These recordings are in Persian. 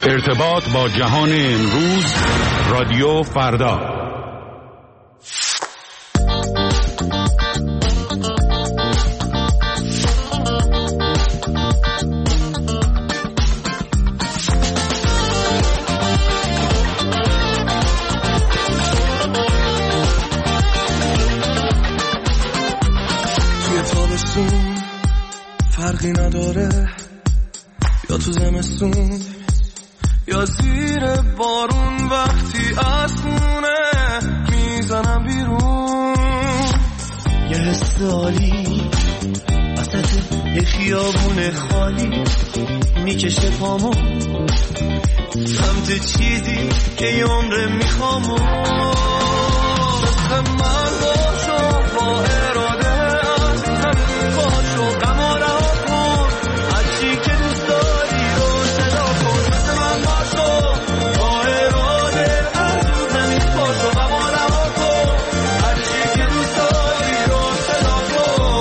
ارتباط با جهان امروز، رادیو فردا. توی تابستون فرقی نداره، یا تو زمستون یا زیر بارون، وقتی از خونه میزنم بیرون یه حس عالی وسط یه خیابون خالی میکشه پامو سمت چیزی که یه عمره میخوامو. مثل من باشو با اراده از زمین باشو غم و رها کن، هرچی که دوست داری رو صدا کن. مثل من باشو با اراده از زمین باشو غم و رها کن، هرچی که دوست داری رو صدا کن.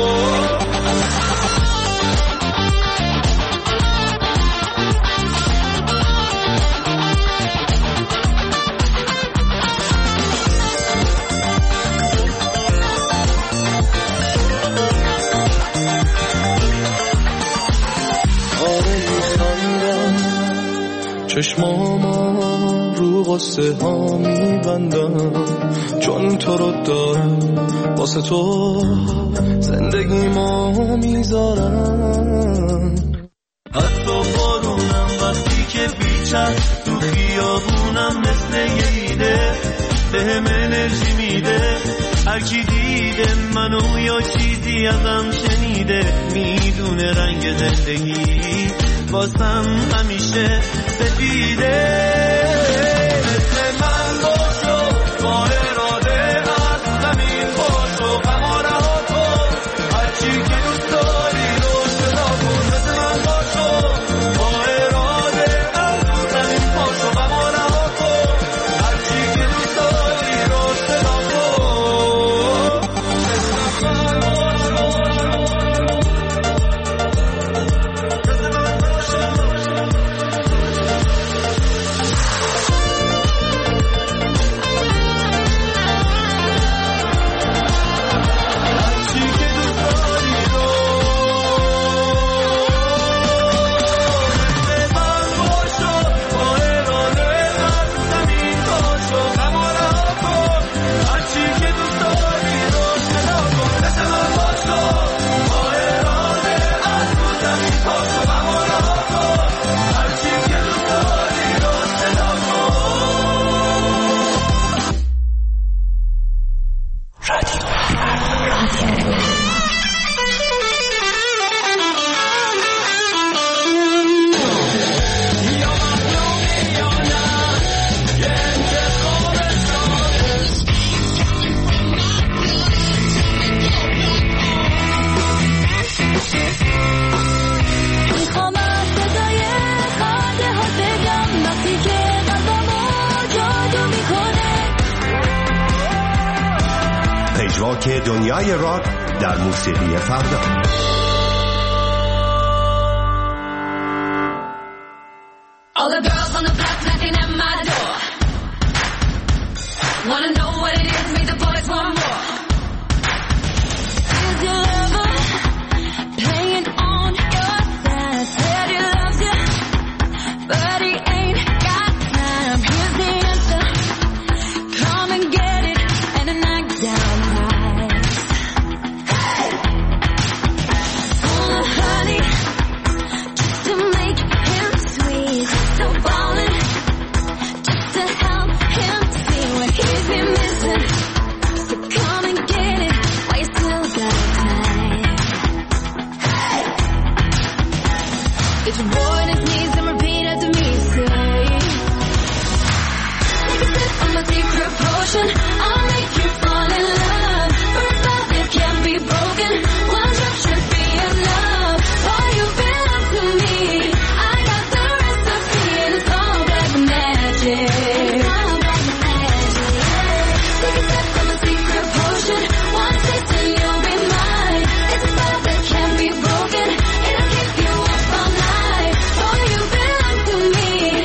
چشمام رو قصه ها میبندم، چون تو رو دارم واسه تو زندگی ما میذارم. حتی بارونم وقتی که بیچم تو خیابونم مثل یه ایده بهم انرژی میده. هرکی دیده منو یا چیزی ازم شنیده میدونه رنگ زندگی واسم همیشه سفیده. مثل من باشو با اراده از زمین باشو غم و رها کن، هرچی که دوست داری رو صدا کن. مثل من باشو با اراده از زمین باشو غم و رها کن، هرچی که دوست داری رو صدا کن. مثل من باشو که دنیای راک در موسیقی فردا. All the girls on the block knocking at my door, wanna know what it is, make the boys want more. Is your lover playing on your side? Said he loves you, but he ain't got time. Here's the answer, come and get it, and a knockdown prize. Full of honey, just to make him sweet. So ballin', just to help him see what he's been missing. So come and get it while you still got time. Get your boy on his knees and repeat after me. Say, take a sip of my secret potion. I'll make you fall in love. For a spell that can't be broken. One drop should be enough. Boy, you've been up to me. I got the recipe and it's all black magic. Take a sip of my secret potion. One taste and you'll be mine. It's a spell that can't be broken. It'll keep you up all night. Boy, you've been up to me.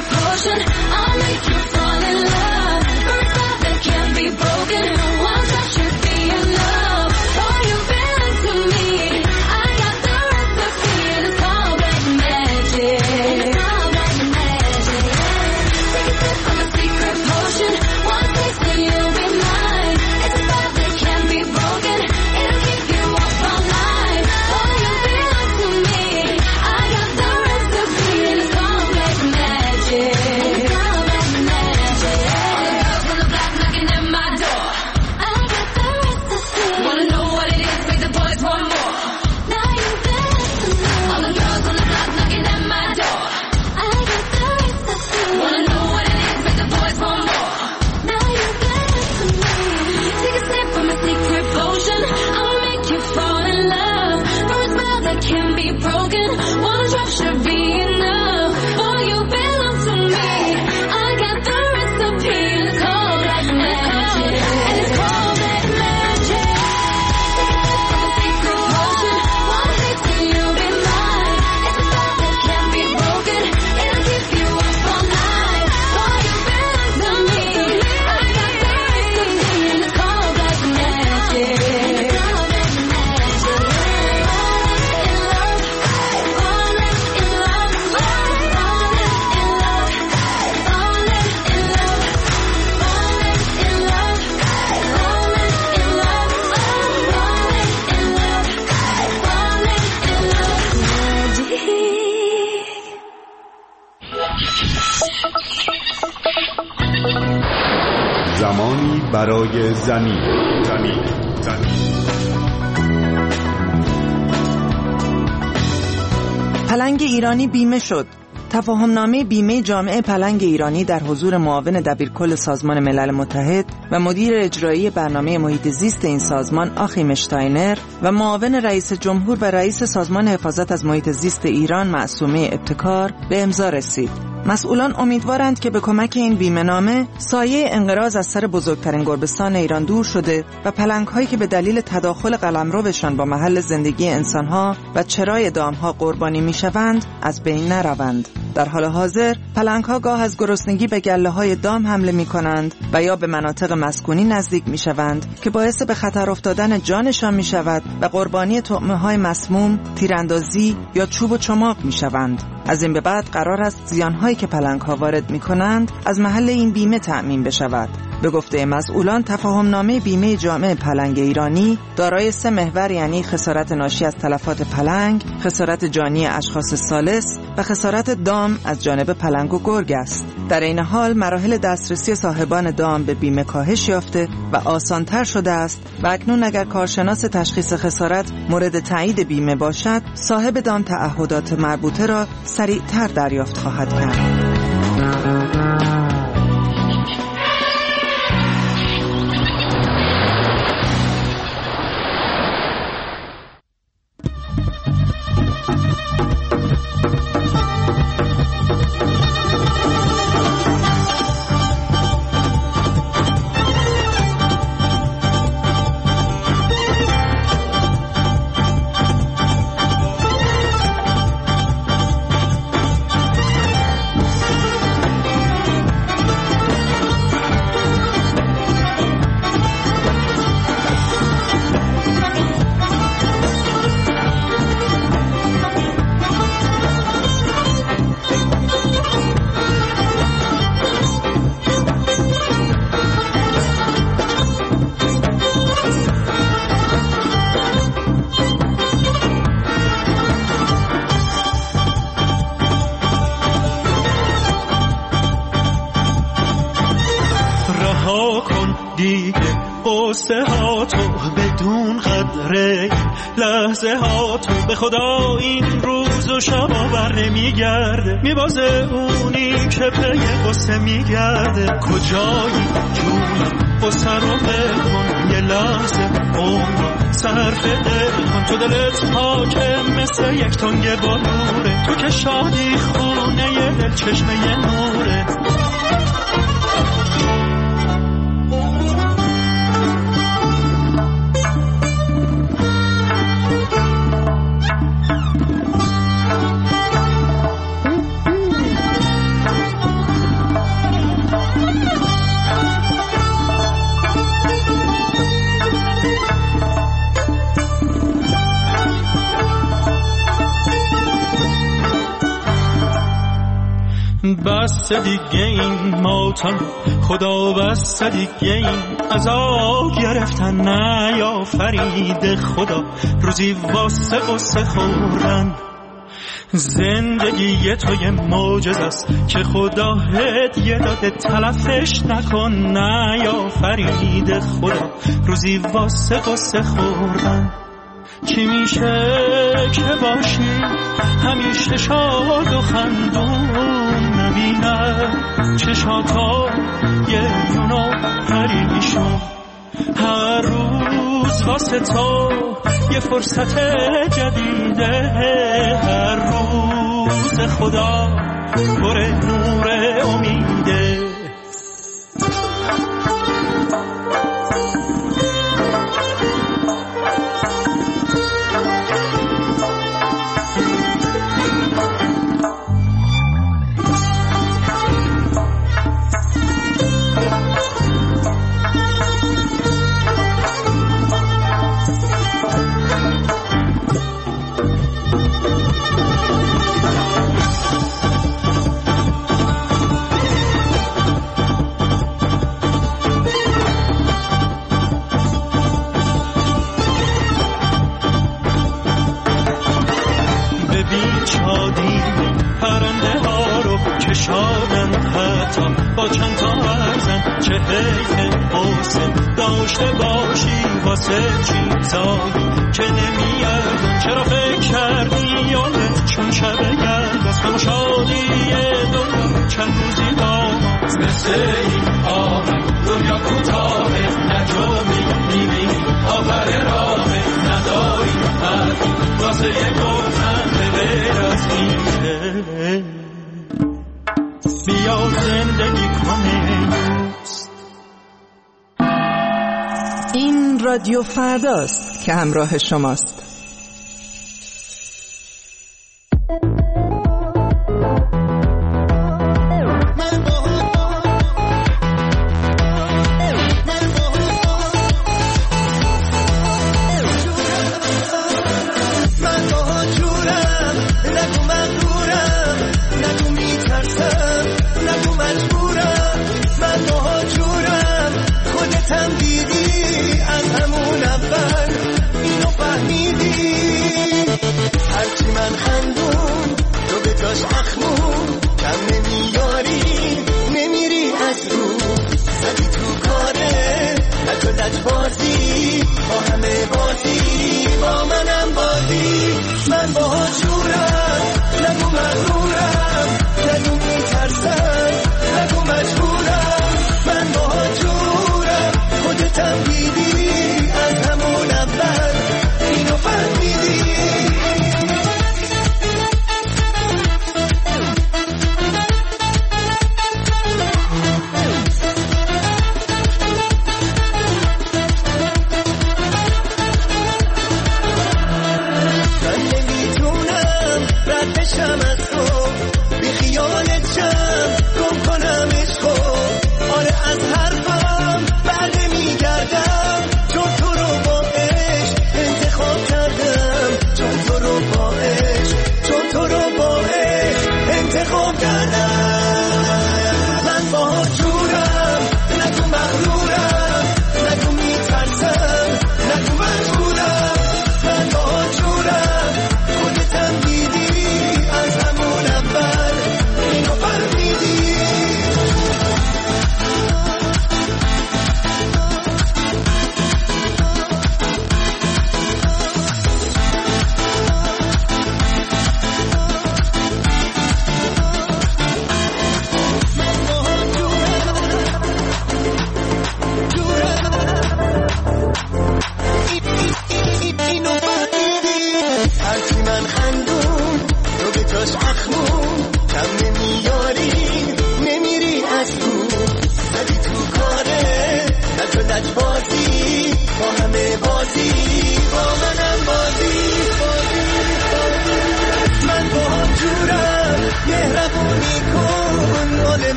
secret potion. I'll make you fall in love. For a spell that can't be broken. One touch should be enough. Oh, you've been to me. I got the recipe. It's called black magic. It's called black magic. Take a sip from a secret potion. One taste and you'll be mine. It's a spell that can't be broken. It'll keep you up all night. Oh, you've been to me. I got the recipe. It's called black magic. It's called black magic. All the girls on the block knocking at my door. I got the recipe. Wanna know what it is? Make the boys want more. Now you got to know. All the girls on the block knocking at my door. I got the recipe. Wanna know what it is? Make the boys want more. Now you got to know. Take a sip from a secret potion. I'll make you fall in love. For a spell that can't be broken. One drop should be enough. Oh, you belong to me. I got the recipe. It's called black magic. And it's called black magic. Take a sip from a secret potion. One taste and you'll be mine. It's a spell that can't be broken. It'll keep you up all night. Oh, you belong to me. I got the recipe. And it's called black magic. It's called black magic. In love, falling in love, falling in love, falling in love, falling in love, falling in love, falling in love, falling in love. زمانی برای زمین. پلنگ ایرانی بیمه شد. تفاهمنامه بیمه جامعه پلنگ ایرانی در حضور معاون دبیرکل سازمان ملل متحد و مدیر اجرایی برنامه محیط زیست این سازمان آخیم اشتاینر و معاون رئیس جمهور و رئیس سازمان حفاظت از محیط زیست ایران معصومه ابتکار به امضا رسید. مسئولان امیدوارند که به کمک این بیمه‌نامه سایه انقراض از سر بزرگترین گربستان ایران دور شده و پلنگ‌هایی که به دلیل تداخل قلمروشان با محل زندگی انسان‌ها و چرای دام‌ها قربانی می‌شوند از بین نروند. در حال حاضر پلنگ‌ها گاه از گرسنگی به گله‌های دام حمله می‌کنند و یا به مناطق مسکونی نزدیک می‌شوند که باعث به خطر افتادن جانشان می‌شود و قربانی طعمه‌های مسموم، تیراندازی یا چوب و چماق می‌شوند. از این به بعد قرار است زیان‌هایی که پلنگ‌ها وارد می‌کنند از محل این بیمه تأمین بشود. به گفته مسئولان تفاهمنامه بیمه جامعه پلنگ ایرانی دارای 3 محور یعنی خسارت ناشی از تلفات پلنگ، خسارت جانی اشخاص ثالث و خسارت دام از جانب پلنگ و گرگ است. در این حال مراحل دسترسی صاحبان دام به بیمه کاهش یافته و آسان‌تر شده است و اکنون اگر کارشناس تشخیص خسارت مورد تایید بیمه باشد، صاحب دام تعهدات مربوطه را سریعتر دریافت خواهد کرد. قصه ها تو بدون قدره لحظه ها تو به خدا این روز و شب آور نمیگرده میبازه اونی که پی قصه میگرده کجایی جونم قصه رو بکن یه لحظه عمر صرف دل کن تو دلت حاکم مثل یک تنگ بلوره تو که شادی خونه یه دل چشمه یه نوره بس دیگه این ماتم خدا، بس دیگه این عذاب گرفتن نیافرید خدا، روزی واسه قصه خوردن. زندگی تو یه معجزه است که خدا هدیه داده، تلفش نکن نیافرید خدا، روزی واسه قصه خوردن. چی میشه که باشی همیشه شاد و خندون، نبینه چشاتا یه یونو پریشون، هر روز واسه تو یه فرصت جدیده، هر روز خدا پر نور امیده. پرنده ها رو کشادن حتی با چند تا ارزن، چه حیف حسن داشته باشی واسه چیزایی که نمیاردن. چرا فکر کردی یادت چون شب گرد از غم و شادی دنیا چند روزی داماز، مثل این آمد دنیا کوتاهه نجومی میبینی آخر راهه، نداری حرفی واسه یک گفتن غیر از اینه. بیا زندگی کنه. این رادیو فرداست که همراه شماست.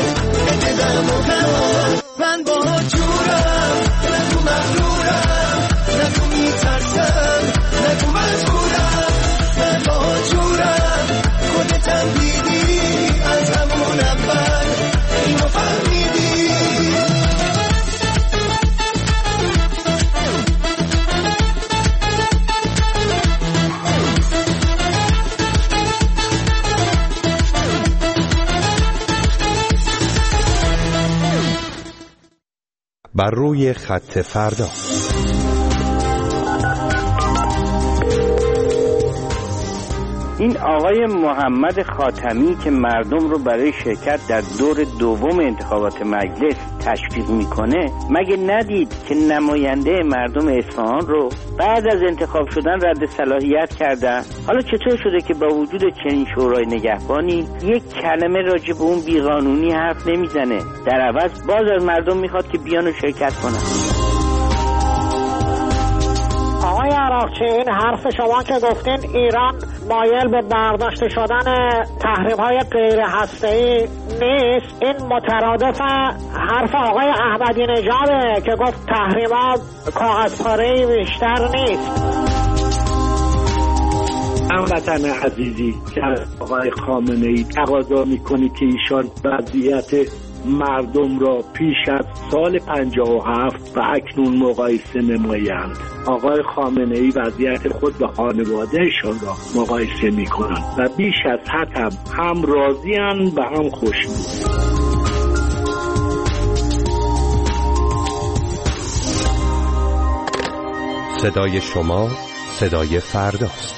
من با جورم، نگو مغرورم، بر روی خط فردا. این آقای محمد خاتمی که مردم رو برای شرکت در دور دوم انتخابات مجلس تشویق میکنه، مگه ندید که نماینده مردم اصفهان رو بعد از انتخاب شدن رد صلاحیت کردن؟ حالا چطور شده که با وجود چنین شورای نگهبانی یک کلمه راجع به اون بیقانونی حرف نمیزنه، در عوض باز از مردم میخواد که بیان و شرکت کنن؟ آقای عراقچی، این حرف شما که گفتین ایران مایل به برداشت شدن تحریم‌های غیر هسته‌ای نیست، این مترادف حرف آقای احمدی نژاده که گفت تحریم‌ها کاغذپاره‌ای بیشتر نیست. هموطن عزیزی که آقای خامنه‌ای تقاضا می‌کنی که ایشان وضعیت مردم را پیش از سال 57 و اکنون مقایسه نمایند. آقای خامنه‌ای وضعیت خود به خانوادهشان را مقایسه می‌کنند و بیش از حد هم راضی‌اند و هم خوشنود. صدای شما صدای فرداست.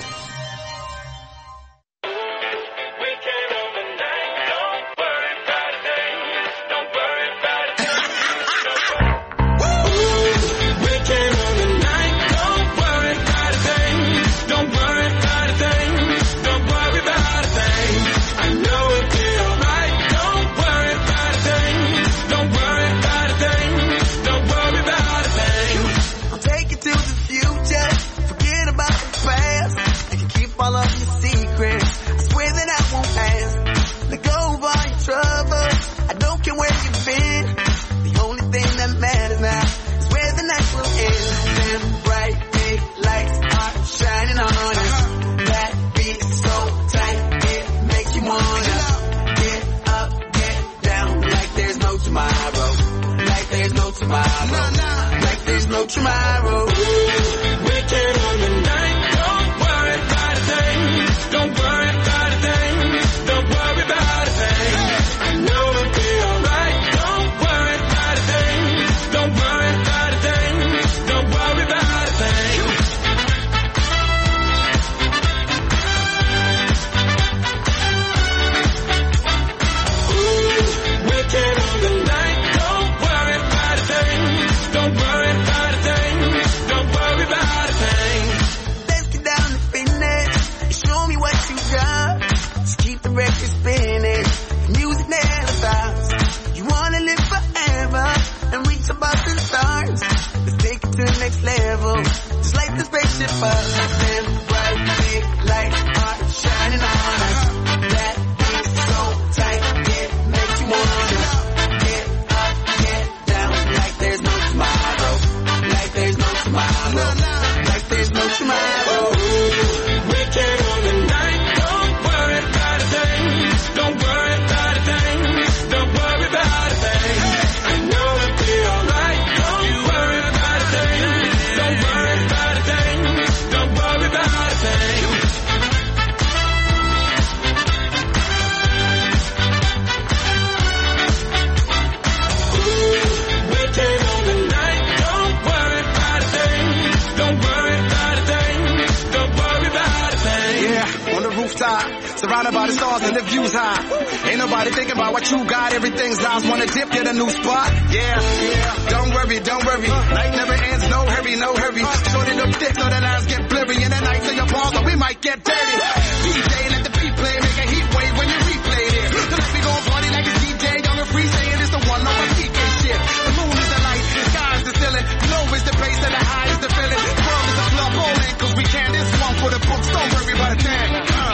Surrounded by the stars and the views high. Ain't nobody thinking about what you got. Everything's lies. Wanna dip, get a new spot. Yeah. Don't worry. Night never ends. No hurry. Short it up thick so the lines get blurry. And the nights in your balls, so we might get dirty. DJ, let the beat play. Make a heat wave when you replay this. So let me go party like it's DJ. Young and free saying it's the one on my PK shit. The moon is the light. The sky is the ceiling. Low is the bass and the high is the feeling. The world is a club bowling. Cause we can. This one for the books. Don't worry about a thing.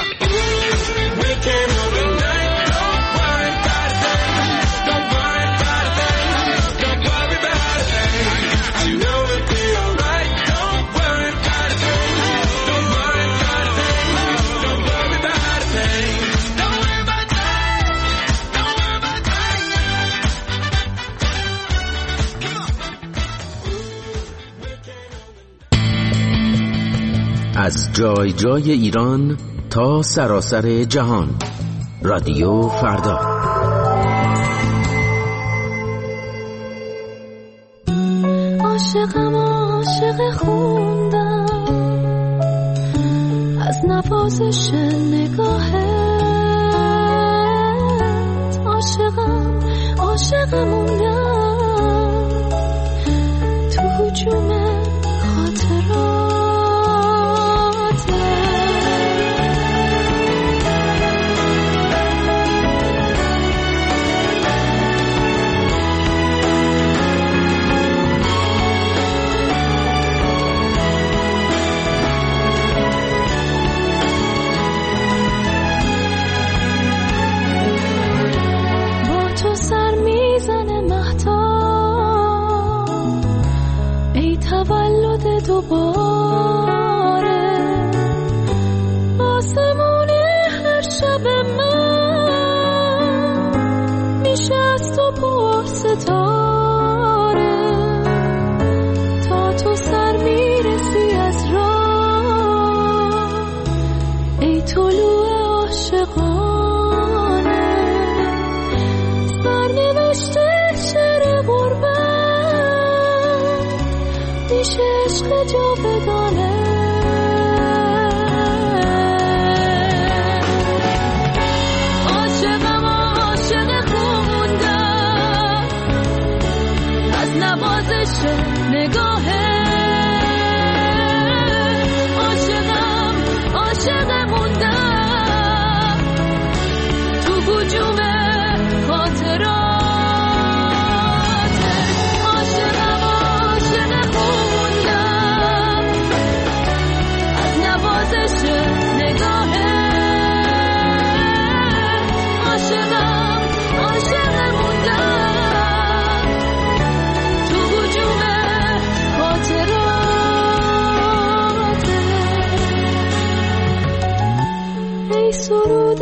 We came on the night, don't worry about a thing. Don't worry about a thing. Don't worry about a thing. I know it'll be alright. Don't worry about a thing. Don't worry about a thing. Don't worry about a thing. Don't worry about a thing. Don't worry about a thing. Come on. از جای جای ایران تا سراسر جهان. رادیو فردا. عاشق خوندم از نوازش نگاهت، عاشق موندم تو هجوم خاطرات. دوباره آسمون هر شب من میشه از تو پر ستاره، تا تو سر میرسی از راه ای طلوع عاشقانه. سرنوشته شعر غربت میشه عشق جاودانه. عاشق خوندم از نوازش نگاهه، عاشق موندم تو هجوم خاطرات. سرود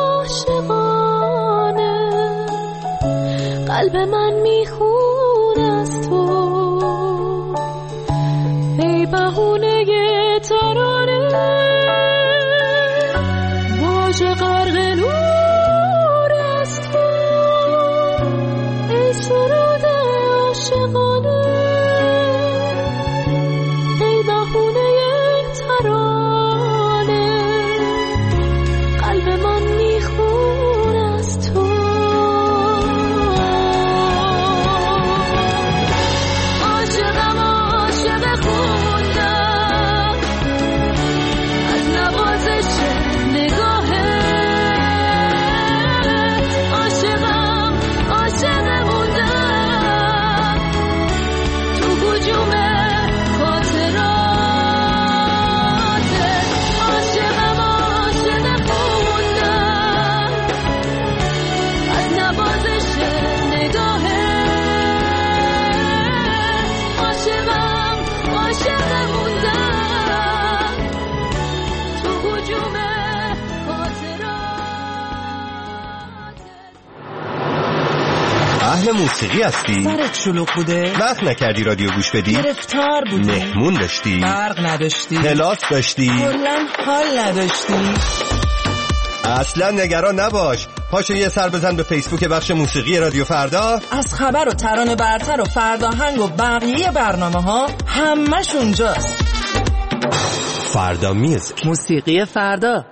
عاشقانه قلب من میخون از تو، ای بهونه ترانه واژه غرق نور از تو، ای سرود عاشقانه ای بهونه ترانه قلب من میخون از تو. عاشق خوندم از نوازش نگاهه، عاشق موندم تو هجوم خاطرات. عاشق خوندم از نوازش نگاهه، عاشق موندم تو هجوم خاطرات. اهل موسیقی هستی؟ سرت شلوغ بوده؟ وقت نکردی رادیو گوش بدی؟ گرفتار بودی؟ مهمون داشتی؟ برق نداشتی؟ کلاس داشتی؟ کلاً حال نداشتی؟ اصلا نگران نباش، پاشو یه سر بزن به فیسبوک بخش موسیقی رادیو فردا. از خبر و ترانه برتر و فرداهنگ و بقیه برنامه ها همش اونجاست. فردا میوزیک، موسیقی فردا.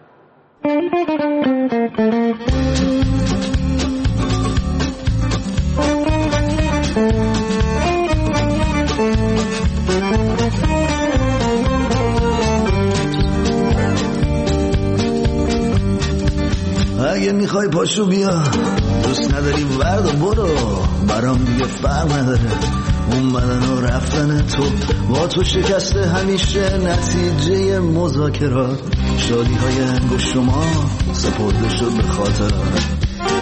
اگه میخوای پاشو بیا، دوست نداری ورد و برو، برام دیگه فرق نداره اومدن و رفتن تو، با تو شکسته همیشه نتیجه مذاکرات، شادی های انگشت شما سپرده شد به خاطرات.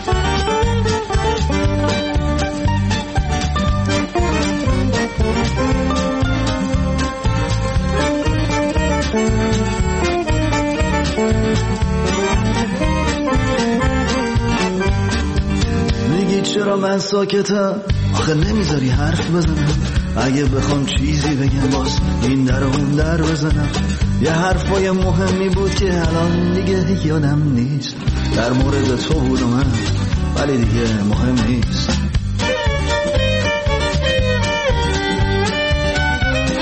چرا من ساکتم؟ آخه نمیذاری حرف بزنم، اگه بخوام چیزی بگم باز این در و اون در بزنم. یه حرفای مهمی بود که الان دیگه یادم نیست، در مورد تو بود و من، ولی دیگه مهم نیست.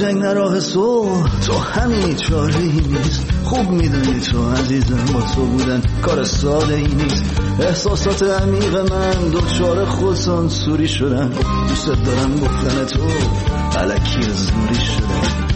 قشنگ راه صلح تو همین چاره ای نیست. خوب میدونی تو عزیزم با تو بودن کار ساده ای نیست. احساسات عمیق من دوچار خودسانسوری شدن. دوست دارم گفتن تو الکی زوری شدن.